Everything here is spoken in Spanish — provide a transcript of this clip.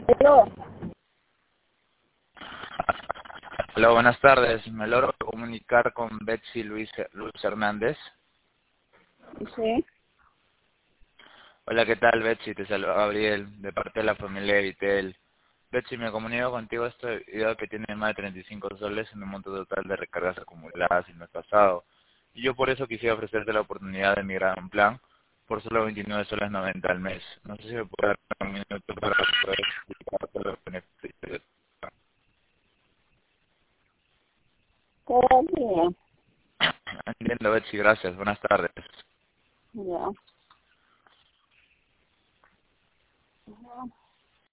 Aló, Hola, buenas tardes. Me logro comunicar con Betsy Luis Hernández. sí, Hola, ¿qué tal, Betsy? Te saluda Gabriel, de parte de la familia de Vitel. Betsy, me comunico contigo debido a que tiene más de 35 soles en un monto total de recargas acumuladas el mes pasado. Y yo por eso quisiera ofrecerte la oportunidad de migrar a un plan por solo 29 soles 90 al mes. No sé si me puede dar un minuto para poder explicarte los beneficios. todavía, Entiendo, Betsy, gracias. Buenas tardes. ya.